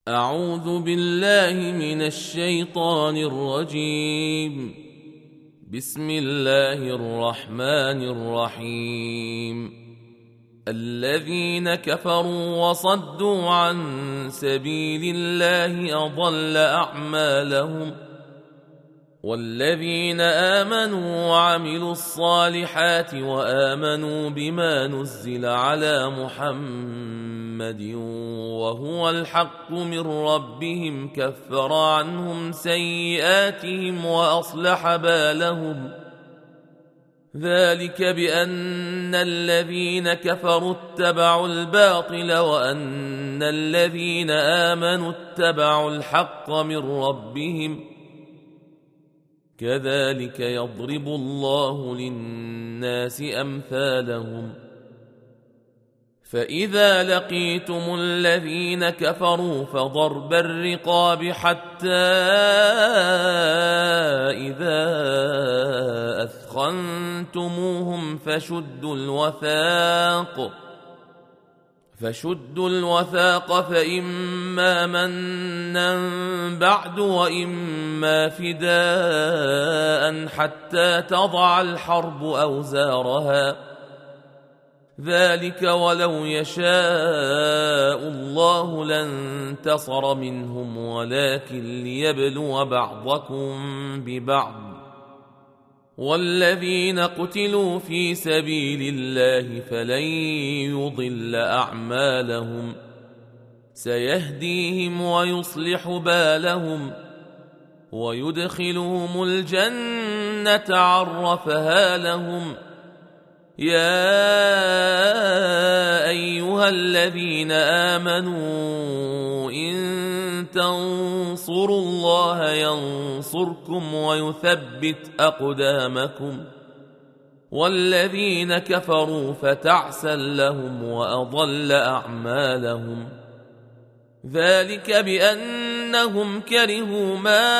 أعوذ بالله من الشيطان الرجيم. بسم الله الرحمن الرحيم. الذين كفروا وصدوا عن سبيل الله أضل أعمالهم، والذين آمنوا وعملوا الصالحات وآمنوا بما نزل على محمد وهو الحق من ربهم كفر عنهم سيئاتهم وأصلح بالهم. ذلك بأن الذين كفروا اتبعوا الباطل وأن الذين آمنوا اتبعوا الحق من ربهم. كذلك يضرب الله للناس أمثالهم. فإذا لقيتم الذين كفروا فضرب الرقاب حتى إذا أثخنتموهم فشدوا الوثاق فإما منا بعد وإما فداء حتى تضع الحرب أوزارها. ذلك ولو يشاء الله لانتصر منهم ولكن ليبلو بعضكم ببعض. والذين قتلوا في سبيل الله فلن يضل أعمالهم، سيهديهم ويصلح بالهم ويدخلهم الجنة عرفها لهم. يا أيها الذين آمنوا إن تنصروا الله ينصركم ويثبت أقدامكم. والذين كفروا فتعسا لهم وأضل أعمالهم. ذلك بأنهم كرهوا ما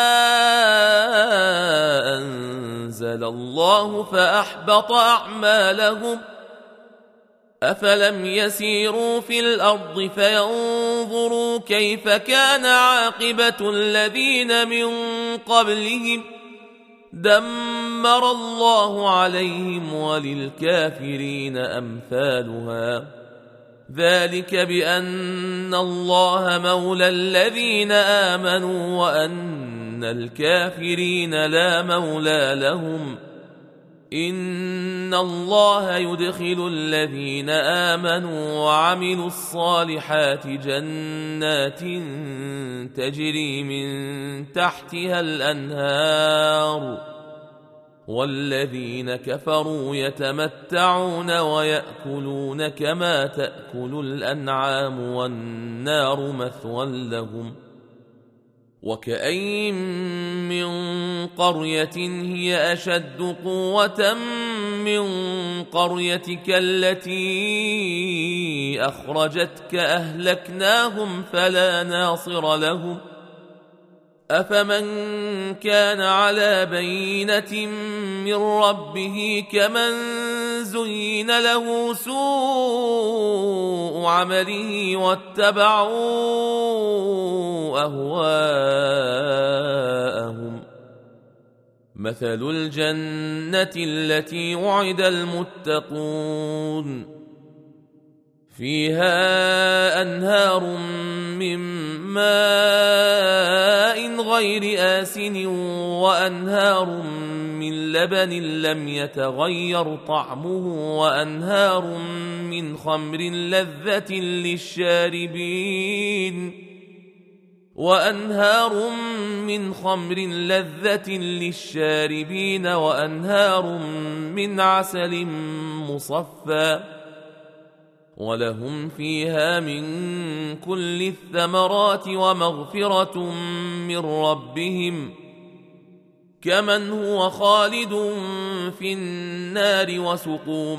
أنزل الله فأحبط أعمالهم. أفلم يسيروا في الأرض فينظروا كيف كان عاقبة الذين من قبلهم، دمر الله عليهم وللكافرين أمثالها. ذلك بأن الله مولى الذين آمنوا وأن الكافرين لا مولى لهم. إن الله يدخل الذين آمنوا وعملوا الصالحات جنات تجري من تحتها الأنهار، والذين كفروا يتمتعون ويأكلون كما تأكل الأنعام والنار مثوى لهم. وكأين من قرية هي أشد قوة من قريتك التي أخرجتك أهلكناهم فلا ناصر لهم. أفمن كان على بينة من ربه كمن زين له سوء عمله واتبعوا أهواءهم. مثل الجنة التي وعد المتقون فيها أنهار من ماء غير آسن وأنهار من لبن لم يتغير طعمه وأنهار من خمر لذة للشاربين وأنهار من عسل مصفى. ولهم فيها من كل الثمرات ومغفرة من ربهم، كمن هو خالد في النار وسقوا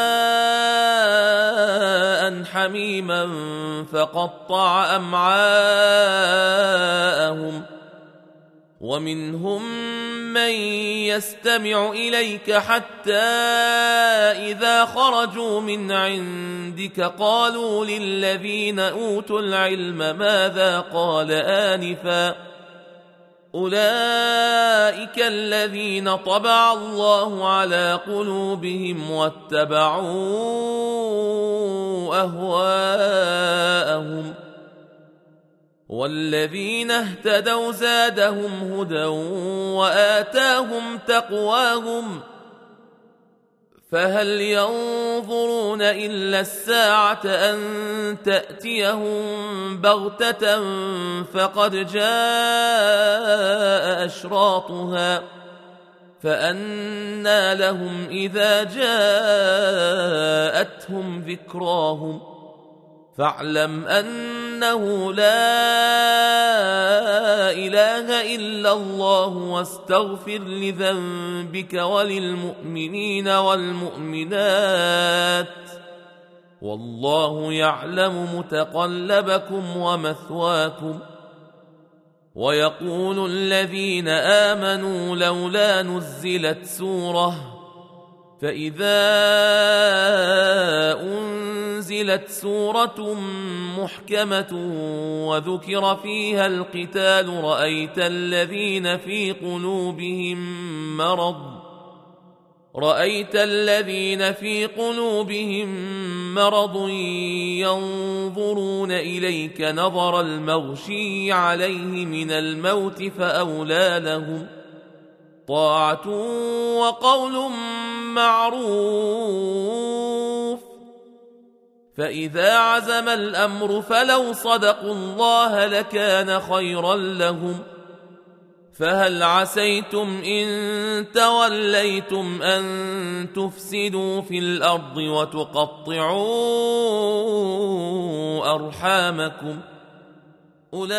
ماء حميما فقطع أمعاءهم. ومنهم ممن يستمع إليك حتى إذا خرجوا من عندك قالوا للذين أوتوا العلم ماذا قال آنفا أولئك الذين طبع الله على قلوبهم واتبعوا أهواءهم والذين اهتدوا زادهم هدى وآتاهم تقواهم فهل ينظرون إلا الساعة أن تأتيهم بغتة فقد جاء أشراطها فأنى لهم إذا جاءتهم ذكراهم فاعلم أنه لا إله إلا الله واستغفر لذنبك وللمؤمنين والمؤمنات والله يعلم متقلبكم ومثواكم ويقول الذين آمنوا لولا نزلت سورة فإذا أنزلت سورة محكمة وذكر فيها القتال رأيت الذين في قلوبهم مرض ينظرون إليك نظر المغشي عليه من الموت فأولى لهم طاعة وقول معروف فإذا عزم الأمر فلو صدقوا الله لكان خيرا لهم فهل عسيتم إن توليتم أن تفسدوا في الأرض وتقطعوا أرحامكم أولئك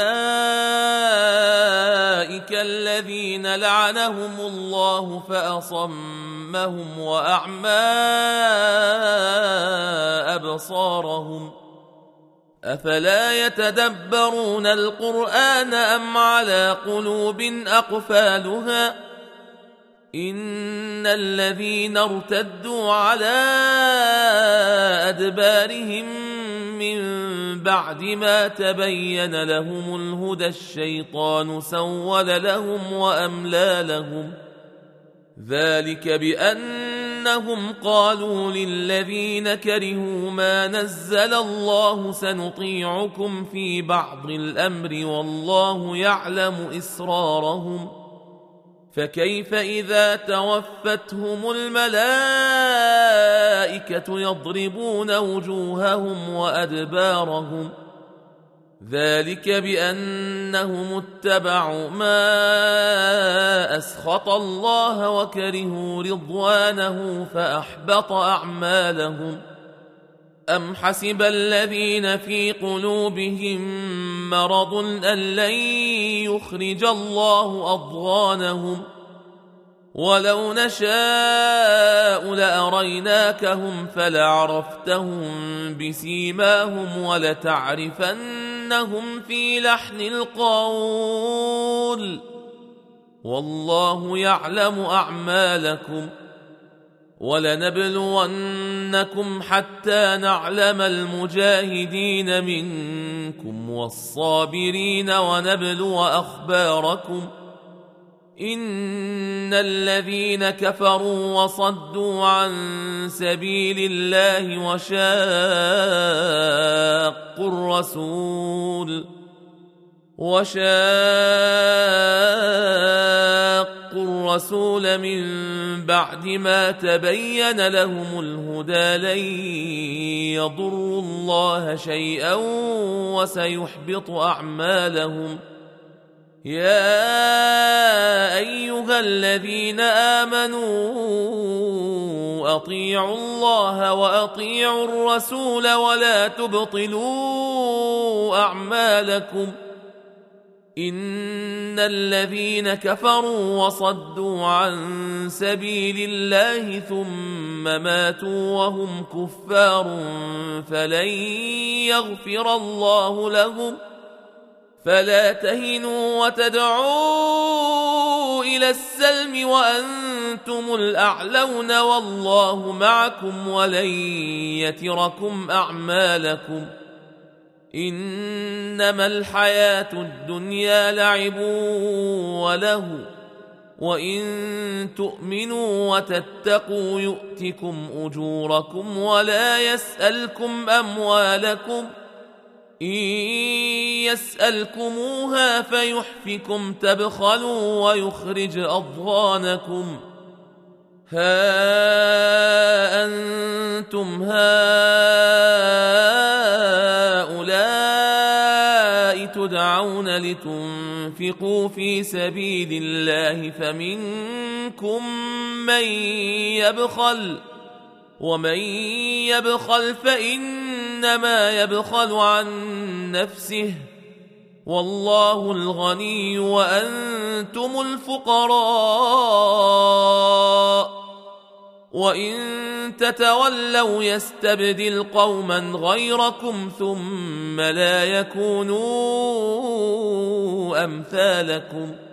الذين لعنهم الله فأصمهم وأعمى أبصارهم أفلا يتدبرون القرآن أم على قلوب أقفالها إن الذين ارتدوا على أدبارهم من بعد ما تبين لهم الهدى الشيطان سول لهم وأملى لهم ذلك بأنهم قالوا للذين كرهوا ما نزل الله سنطيعكم في بعض الأمر والله يعلم إسرارهم فكيف إذا توفتهم الملائكة يضربون وجوههم وأدبارهم ذلك بأنهم اتبعوا ما أسخط الله وكرهوا رضوانه فأحبط أعمالهم أم حسب الذين في قلوبهم مرض أن لن يخرج الله أضغانهم ولو نشاء لأريناكهم فلعرفتهم بسيماهم ولتعرفنهم في لحن القول والله يعلم أعمالكم ولنبلونكم حتى نعلم المجاهدين منكم والصابرين ونبلو أخباركم إن الذين كفروا وصدوا عن سبيل الله وشاقوا الرسول من بعد ما تبين لهم الهدى لن يضروا الله شيئا وسيحبط أعمالهم يا أيها الذين آمنوا أطيعوا الله وأطيعوا الرسول ولا تبطلوا أعمالكم إن الذين كفروا وصدوا عن سبيل الله ثم ماتوا وهم كفار فلن يغفر الله لهم فلا تهنوا وتدعوا إلى السلم وأنتم الأعلون والله معكم ولن يتركم أعمالكم إنما الحياة الدنيا لعب وله وإن تؤمنوا وتتقوا يؤتكم أجوركم ولا يسألكم أموالكم إن يسألكموها فيحفكم تبخلوا ويخرج أضغانكم ها أنتم هؤلاء تدعون لتنفقوا في سبيل الله فمنكم من يبخل ومن يبخل فإنما يبخل عن نفسه والله الغني وأنتم الفقراء وإن تتولوا يستبدل قوما غيركم ثم لا يكونوا أمثالكم